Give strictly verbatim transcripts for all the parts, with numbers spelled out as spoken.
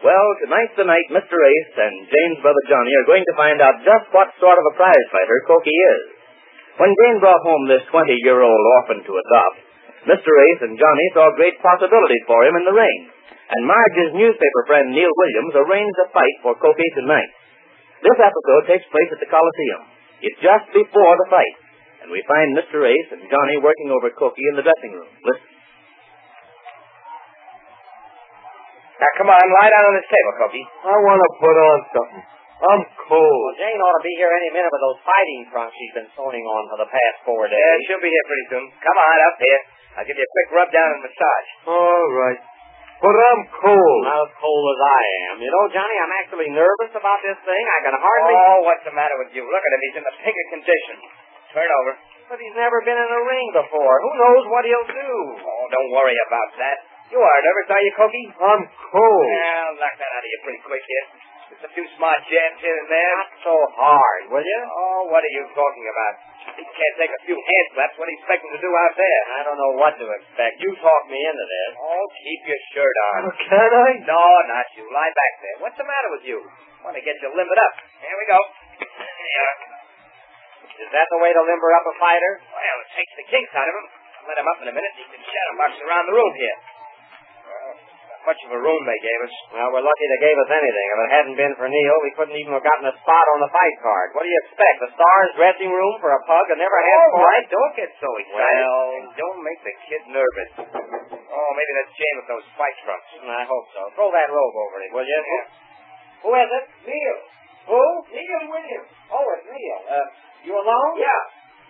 Well, tonight's the night Mister Ace and Jane's brother Johnny are going to find out just what sort of a prize fighter Cokie is. When Jane brought home this twenty-year-old orphan to adopt, Mister Ace and Johnny saw great possibilities for him in the ring, and Marge's newspaper friend Neil Williams arranged a fight for Cokie tonight. This episode takes place at the Coliseum. It's just before the fight, and we find Mister Ace and Johnny working over Cokie in the dressing room. Listen. Now, come on, lie down on this table, Cokie. I want to put on something. I'm cold. Well, Jane ought to be here any minute with those fighting trunks she's been sewing on for the past four days. Yeah, she'll be here pretty soon. Come on, up here. I'll give you a quick rub down and massage. All right. But I'm cold. Not as cold as I am. You know, Johnny, I'm actually nervous about this thing. I can hardly... Oh, what's the matter with you? Look at him. He's in the pinkest condition. Turn over. But he's never been in a ring before. Who knows what he'll do? Oh, don't worry about that. You are nervous, are you, Cokie? I'm cold. Yeah, I'll knock that out of you pretty quick here. Just a few smart jabs here and there. Not so hard, will you? Oh, what are you talking about? He can't take a few hand slaps. What do you expect him to do out there? I don't know what to expect. You talked me into this. Oh, keep your shirt on. Oh, can I? No, not you. Lie back there. What's the matter with you? Want to get you limbered up. Here we go. There. Is that the way to limber up a fighter? Well, it takes the kinks out of him. Let him up in a minute. He can shadow box around the room here. Well, not much of a room they gave us. Well, we're lucky they gave us anything. If it hadn't been for Neil, we couldn't even have gotten a spot on the fight card. What do you expect? The Stars dressing room for a pug that never had All fight? right, don't get so excited. Well, and don't make the kid nervous. Oh, maybe that's Jane with those fight trunks. I hope so. Throw that robe over him, will you? Yeah. Who is it? Neil. Who? Neil Williams. Oh, it's Neil. Uh, you alone? Yeah.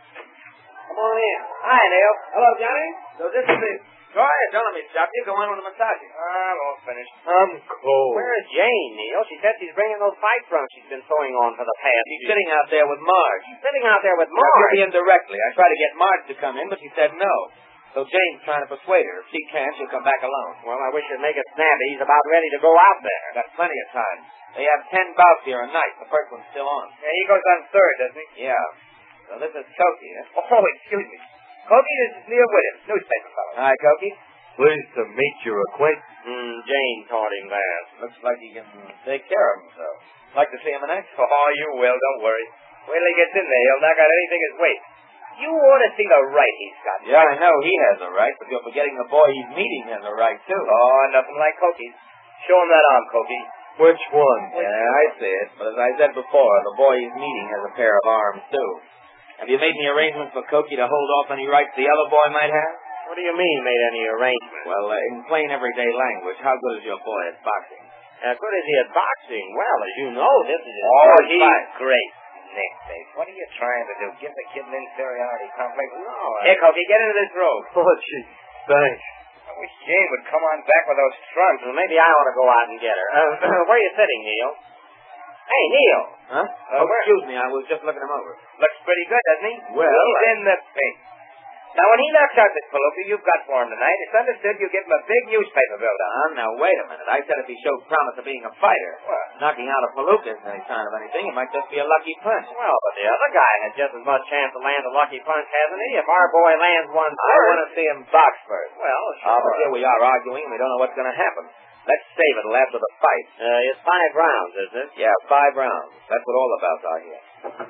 Come on in. Hi, Neil. Hello, Johnny. So this is the... Go ahead, don't let me stop you. Go on with the massaging. I'm all finished. I'm cold. Where is Jane, Neil? She said she's bringing those fight trunks she's been sewing on for the past. She's sitting out there with Marge. She's sitting out there with Marge. Marge. Indirectly. I tried to get Marge to come in, but she said no. So Jane's trying to persuade her. If she can't, she'll come back alone. Well, I wish you'd make it snappy. He's about ready to go out there. Got plenty of time. They have ten bouts here a night. The first one's still on. Yeah, he goes on third, doesn't he? Yeah. So this is Cokie. Huh? Oh, excuse me. Cokie, this is Neil Williams, newspaper fellow. Hi, Cokie. Pleased to meet your acquaintance. Hmm, Jane taught him that. Looks like he can take care of himself. Like to see him in action? Oh, you will. Don't worry. Wait till he gets in there. He'll knock out anything his weight. You ought to see the right he's got. Yeah, I know he has a right, but you're forgetting the boy he's meeting has a right, too. Oh, nothing like Cokie's. Show him that arm, Cokie. Which one? Yeah, I see it. But as I said before, the boy he's meeting has a pair of arms, too. Have you made any arrangements for Cokie to hold off any rights the other boy might have? What do you mean, made any arrangements? Well, uh, in plain everyday language, how good is your boy at boxing? How good is he at boxing? Well, as you know, this is his Oh, first he's fight. great. Nick, Dave, what are you trying to do? Give the kid an inferiority complex? No, Here, Cokie, get into this robe. Oh, gee, thanks. I wish Jane would come on back with those trunks. Well, maybe I ought to go out and get her. Uh, where are you sitting, Neil? Hey, Neil. Huh? Uh, oh, where- excuse me, I was just looking him over. Looks pretty good, doesn't he? Well, He's I- in the pink. Now, when he knocks out this palooka you've got for him tonight, it's understood you give him a big newspaper build-up. Uh, now, wait a minute. I said if he showed promise of being a fighter. What? Knocking out a palooka isn't any sign of anything. It might just be a lucky punch. Well, but the other guy had just as much chance to land a lucky punch, hasn't he? If our boy lands one I first... want to see him box first. Well, sure. Oh, but here we are arguing, and we don't know what's going to happen. Let's save it till after the fight. Uh, it's five rounds, is it? Yeah, five rounds. That's what all the bouts are here.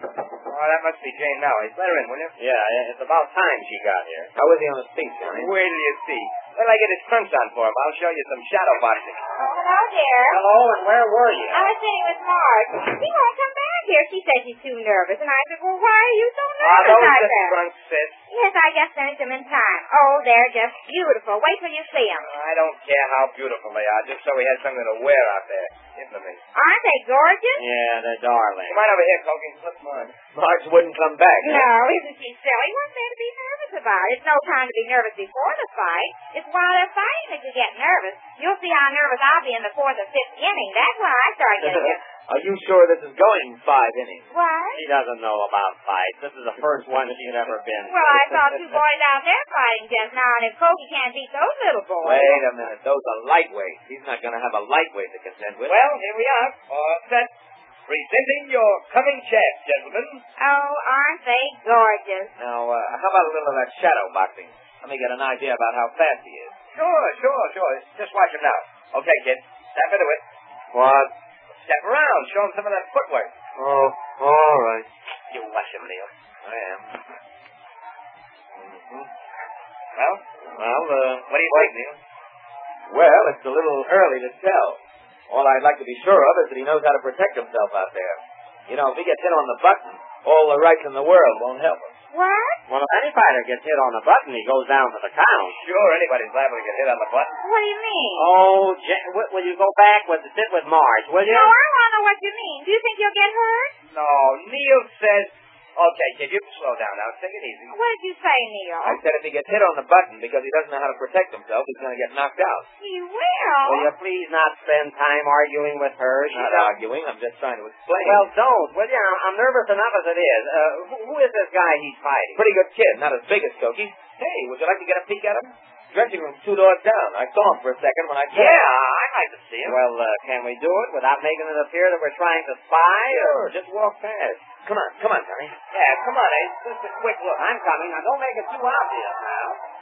Oh, that must be Jane now. Let her in, will you? Yeah, it's about time she got here. How is he on his feet, Johnny? Wait till you see. When I get his trunks on for him, I'll show you some shadow boxing. Oh, hello, dear. Hello, and where were you? I was sitting with Marge. She won't come back here. She says she's too nervous. And I said, well, why are you so Ah, nervous those like just that? trunks, sis. Yes, I just finished them in time. Oh, they're just beautiful. Wait till you see them. I don't care how beautiful they are, just so he has something to wear out there. Give them to me. Aren't they gorgeous? Yeah, they're darling. Come on over here, Cokie. Slip mine. Marge wouldn't come back. huh? No, isn't she silly? What's there to be nervous about? It's no time to be nervous before the fight. It's while they're fighting that you get nervous. You'll see how nervous I'll be in the fourth or fifth inning. That's when I start getting nervous. Are you sure this is going five innings? What? She doesn't know about fights. This is the first one she's ever been to. Well, I saw two boys out there fighting just now, and if Cokie can't beat those little boys... Wait a minute. Those are lightweights. He's not going to have a lightweight to contend with. Well, here we are. All set. Presenting your coming champs, gentlemen. Oh, aren't they gorgeous? Now, uh, how about a little of that shadow boxing? Let me get an idea about how fast he is. Sure, sure, sure. Just watch him now. Okay, kid. Step into it. What? Step around. Show him some of that footwork. Oh, all right. You watch him, Neil. I am. Mm-hmm. Well, well, uh, what do you think, Neil? Well, it's a little early to tell. All I'd like to be sure of is that he knows how to protect himself out there. You know, if he gets hit on the button, all the rights in the world won't help him. What? Well, if any fighter gets hit on the button, he goes down for the count. Sure, anybody's liable to get hit on the button. What do you mean? Oh, J- w- will you go back with sit with Marge, will you? No, I want to know what you mean. Do you think you'll get hurt? No, Neil says... Okay, kid, you can slow down now. Take it easy. What did you say, Neil? I said if he gets hit on the button because he doesn't know how to protect himself, he's going to get knocked out. He will. Will you please not spend time arguing with her? I'm not arguing. I'm just trying to explain. Well, don't, will you? I'm, I'm nervous enough as it is. Uh, who, who is this guy he's fighting? Pretty good kid, not as big as Cokie. Hey, would you like to get a peek at him? Dressing room's two doors down. I saw him for a second when I came. Yeah, I'd like to see him. Well, uh, can we do it without making it appear that we're trying to spy? Sure, just walk past. Come on, come on, Tommy. Yeah, come on, Ace. Just a quick look. I'm coming. Now, don't make it too obvious now.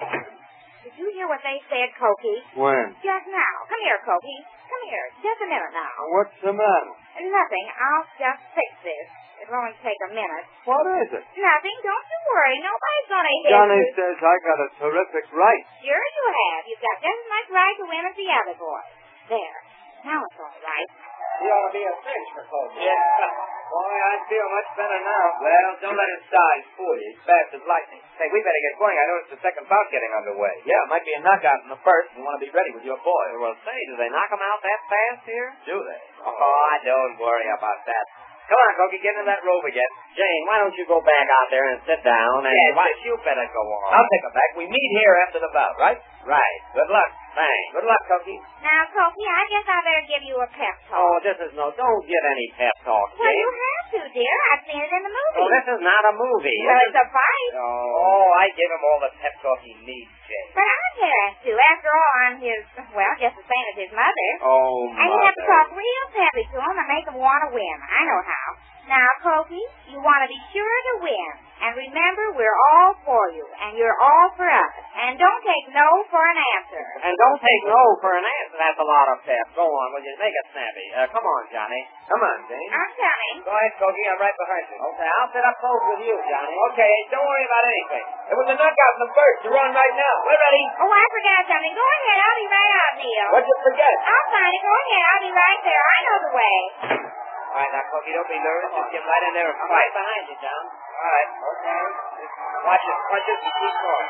Did you hear what they said, Cokie? When? Just now. Come here, Cokie. Come here. Just a minute now. What's the matter? Nothing. I'll just fix this. It'll only take a minute. What is it? Nothing. Don't you worry. Nobody's going to hit Johnny you. says I got a terrific right. Sure you have. You've got just as much right to win as the other boy. There. Now it's all right. He ought to be a cinch for Colby. Yeah. Boy, I feel much better now. Well, don't let his size fool you. He's fast as lightning. Hey, we better get going. I noticed the second bout getting underway. Yeah, it might be a knockout in the first. You want to be ready with your boy. Well, say, do they knock him out that fast here? Do they? Oh, don't worry about that. Come on, Cokie, get into that robe again. Jane, why don't you go back out there and sit down? And Yeah, why sit. you better go on? I'll take him back. We meet here after the bout, right? Right. Good luck. Thanks. Good luck, Cokie. Now, Cokie, I guess I better give you a pep talk. Oh, this is no... Don't give any pep talk, Well, Jane. you have to, dear. I've seen it in the movie. Oh, this is not a movie. Well, This it's is- a fight. Oh, I give him all the pep talk he needs, Jay. But I'm has to. After all, I'm his, well, just the same as his mother. Oh, And you have to Mother. talk real peppy to him and make him want to win. I know how. Now, Cokie, you want to be sure to win. And remember, we're all for you, and you're all for us. And don't take no for an answer. And don't take no for an answer. That's a lot of pep. Go on, will you? Make it snappy. Uh, come on, Johnny. Come on, Jane. I'm coming. Go ahead, Cokie. I'm right behind you. Okay, I'll sit up close with you, Johnny. Okay, don't worry about anything. It was a knockout in the first. You're on right now. We're ready. Oh, I forgot something. Go ahead. I'll be right out, Neil. What'd you forget? I'll find it. Go ahead. I'll be right there. I know the way. All right, now, Cokie, don't be nervous. Just get right in there and fight. I'm right behind you, John. All right. Okay. Just watch his punches and keep going.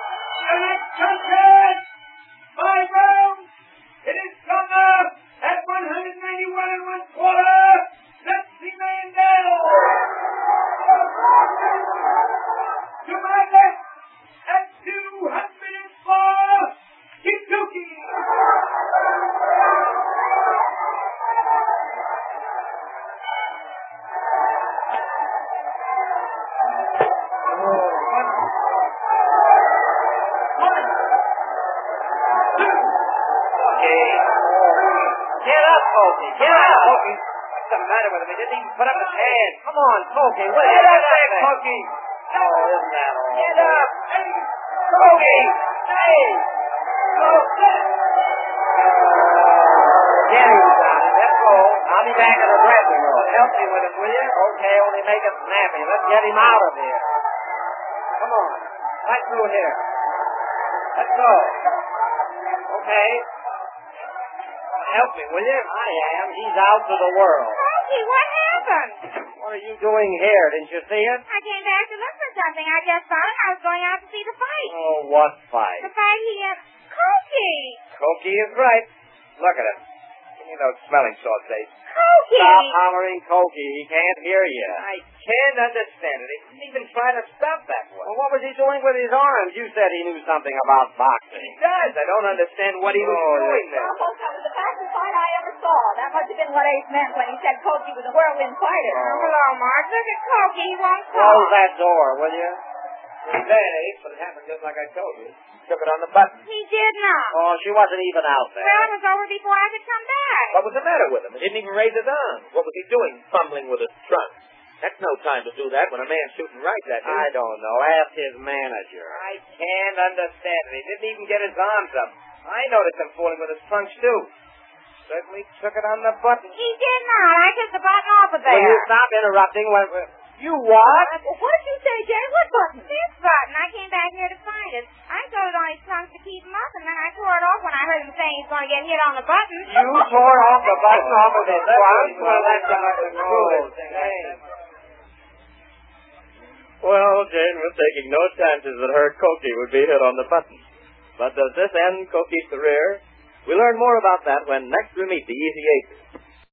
Attention! Five rounds! It is Sumner at one ninety-one and one quarter. Let's see Mandel. To my left at two hundred four, Kikuki. Get up, Cokie. Get up. Cokie. What's the matter with him? He didn't even put up his hand. Come on, Cokie. What Get up is there, that? Cokie. Oh, isn't that all? Get up. Hey, Cokie. Hey. Get him, Johnny. Let's go. I'll be back in the dressing room. Help me with him, will you? Okay, only make it snappy. Let's get him out of here. Come on. Right through here. Let's go. Okay. Help me, will you? I am. He's out to the world. Cokie, what happened? What are you doing here? Didn't you see it? I came back to look for something. I just found it. I was going out to see the fight. Oh, what fight? The fight he had. Cokie! Cokie is right. Look at him. Give me those smelling salts, Ace. Cokie! Stop hollering, Cokie. He can't hear you. I can't understand it. He didn't even try to stop that one. Well, what was he doing with his arms? You said he knew something about He boxing. does. I don't understand what he was Oh, doing yeah. there. Almost, that was the fastest fight I ever saw. That must have been what Ace meant when he said Cokie was a whirlwind fighter. Oh, hello, Marge. Look at Cokie. He won't talk. Close that door, will you? He did, Ace, but it happened just like I told you. He took it on the button. He did not. Oh, she wasn't even out there. Well, it was over before I could come back. What was the matter with him? He didn't even raise his arms. What was he doing, fumbling with his trunk? That's no time to do that when a man's shooting right at you. I don't know. Ask his manager. I can't understand it. He didn't even get his arms up. I noticed him fooling with his trunks, too. certainly took it on the button. He did not. I took the button off of there. Will you stop interrupting when... You what? Well, what did you say, Jane? What button? This button. I came back here to find it. I thought it only stunk to keep him up, and then I tore it off when I heard him saying he's going to get hit on the button. You tore off the button off of this one? Well, that's not the truth. Well, Jane was taking no chances that her Cokie would be hit on the button. But does this end Cokie's career? We'll learn more about that when next we meet the Easy Aces.